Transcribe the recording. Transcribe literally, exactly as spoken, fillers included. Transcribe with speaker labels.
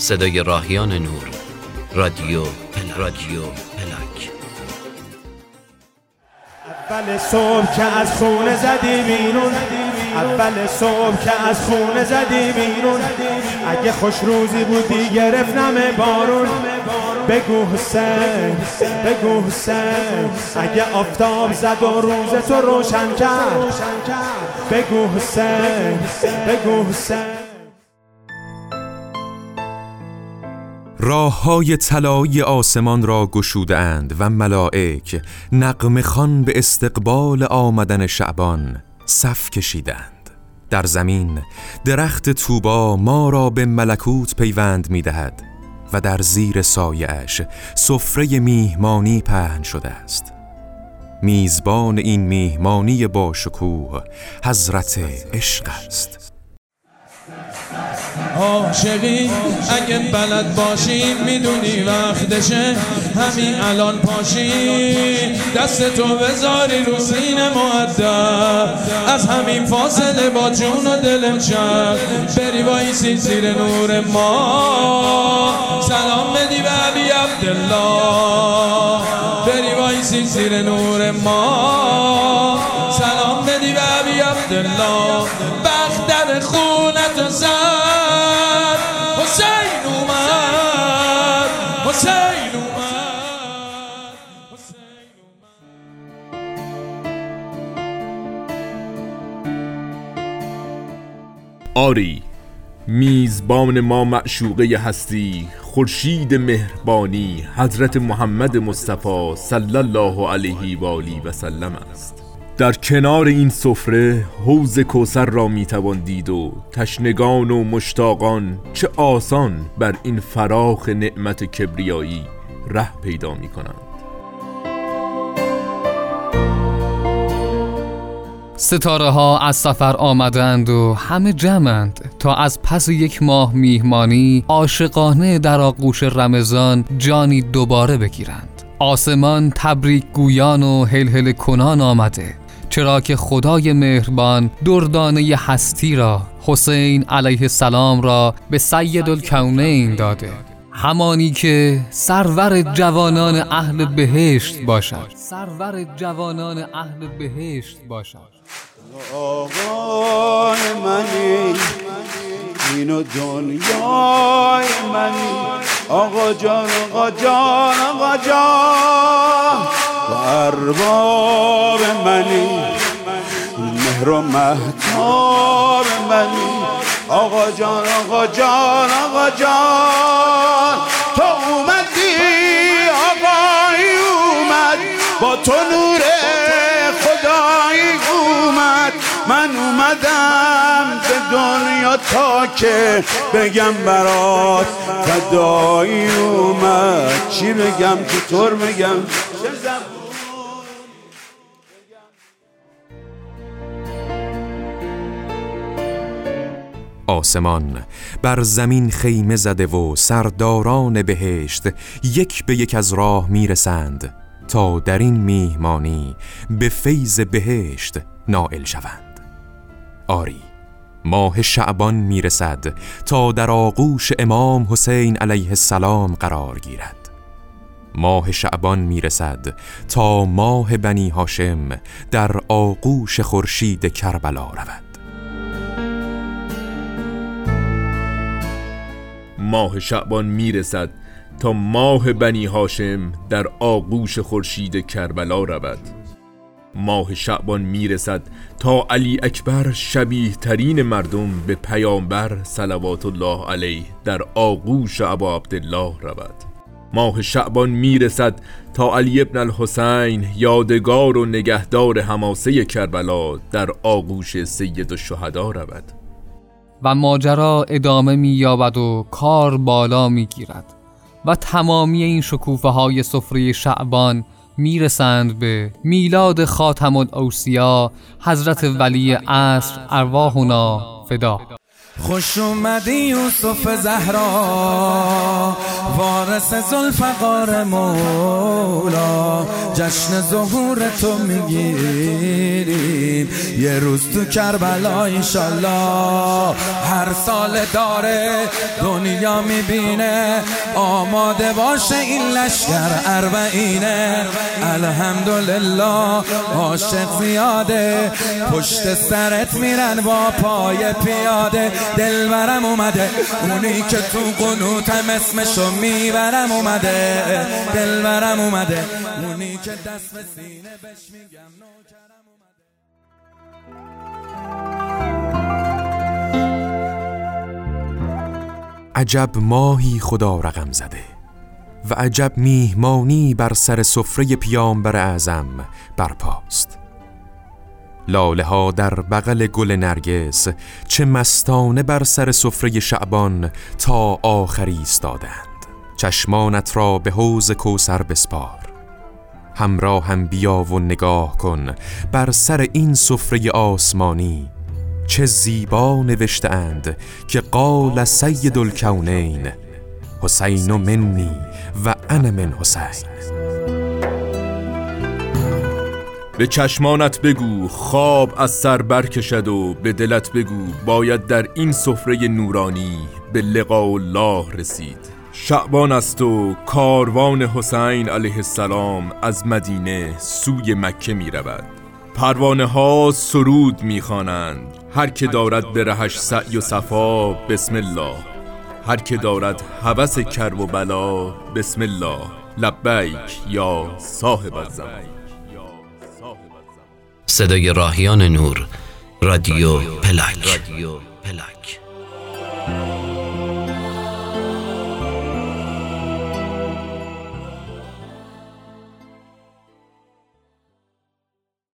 Speaker 1: صدای راهیان نور، رادیو پلاک. رادیو پلاک.
Speaker 2: اول صبح که از خونه زدی بیرون، اول صبح که از خونه زدی بیرون، اگه خوش روزی بودی گرفتم بارون. بگو حسین، بگو حسین، اگه آفتاب زد و روز تو روشن کرد. بگو حسین، بگو حسین.
Speaker 3: راه‌های طلایی آسمان را گشوده‌اند و ملائک نغمه خوان به استقبال آمدن شعبان صف کشیدند. در زمین درخت طوبا ما را به ملکوت پیوند می‌دهد و در زیر سایه‌اش سفره میهمانی پهن شده است. میزبان این میهمانی با شکوه حضرت عشق است.
Speaker 4: عاشقی اگه بلد باشی میدونی وقتشه، همین الان پاشی دست تو بذاری رو سینه مؤدب، از همین فاصله با جون و دلم شد بری وایسی زیر نور ما، سلام بدی به علی عبدالله، بری وایسی زیر نور ما، سلام بدی به علی عبدالله. بخت در خونت زد، حسین اومد، حسین اومد، حسین اومد.
Speaker 5: آری میزبان ما معشوقه هستی، خورشید مهربانی حضرت محمد مصطفی صلی الله علیه و آله و سلم است. در کنار این سفره حوض کوثر را میتوان دید و تشنگان و مشتاقان چه آسان بر این فراخ نعمت کبریایی ره پیدا می کنند.
Speaker 6: ستاره ها از سفر آمدند و همه جمعند تا از پس یک ماه میهمانی عاشقانه در آغوش رمضان جانی دوباره بگیرند. آسمان تبریک گویان و هلهله کنان آمده، چرا که خدای مهربان دردانه هستی را، حسین علیه السلام را به سید الکونین داده، همانی که سرور جوانان اهل بهشت باشد، سرور جوانان اهل بهشت باشد.
Speaker 2: آقای منی، این و دنیای منی، آقا جان، آقا جان، آقا جان، و ارباب منی، مهر و مهتاب منی، آقا جان، آقا جان، آقا جان. تو اومدی، آقایی اومد، با تو نور خدایی اومد، من اومدم به دنیا تا که بگم برات فدایی اومد. چی بگم، چطور بگم،
Speaker 3: آسمان بر زمین خیمه زده و سرداران بهشت یک به یک از راه میرسند تا در این میهمانی به فیض بهشت نائل شوند. آری ماه شعبان میرسد تا در آغوش امام حسین علیه السلام قرار گیرد. ماه شعبان میرسد تا ماه بنی هاشم در آغوش خورشید کربلا رود.
Speaker 5: ماه شعبان میرسد تا ماه بنی هاشم در آغوش خورشید کربلا رود. ماه شعبان میرسد تا علی اکبر شبیه ترین مردم به پیامبر صلوات الله علیه در آغوش ابا عبدالله رود. ماه شعبان میرسد تا علی ابن الحسین یادگار و نگهدار حماسه کربلا در آغوش سید الشهدا رود.
Speaker 6: و ماجرا ادامه می یابد و کار بالا می گیرد و تمامی این شکوفه های سفره شعبان می رسند به میلاد خاتم الاوصیا حضرت ولی عصر ارواحنا فدا.
Speaker 4: خوش اومدی یوسف زهرا، وارث ذوالفقار مولا، جشن ظهور تو میگیریم یه روز تو کربلا انشالله. هر سال داره دنیا میبینه، آماده باشه این لشکر اربعینه. الحمدلله عاشق زیاده، پشت سرت میرن با پای پیاده. دلبرم اومده، اونی که تو قنوتم اسمشو میبرم اومده. دلبرم اومده، اونی که دست به سینه بهش میگم نوکرم اومده.
Speaker 3: عجب ماهی خدا رقم زده و عجب میهمانی بر سر سفره پیامبر اعظم برپاست. لاله ها در بغل گل نرگس چه مستانه بر سر سفره شعبان تا آخری ایستادند. چشمانت را به حوض کوثر بسپار، همراه هم بیا و نگاه کن بر سر این سفره آسمانی چه زیبا نوشته اند که قال سید الکونین حسین منی و انا من حسین.
Speaker 5: به چشمانت بگو خواب از سر برکشد و به دلت بگو باید در این سفره نورانی به لقاء الله رسید. شعبان است و کاروان حسین علیه السلام از مدینه سوی مکه می رود. پروانه ها سرود می خوانند، هر که دارد به رهش سعی و صفا بسم الله، هر که دارد هوس کرب و بلا بسم الله. لبیک یا صاحب الزمان.
Speaker 1: صدای راهیان نور، رادیو پلاک.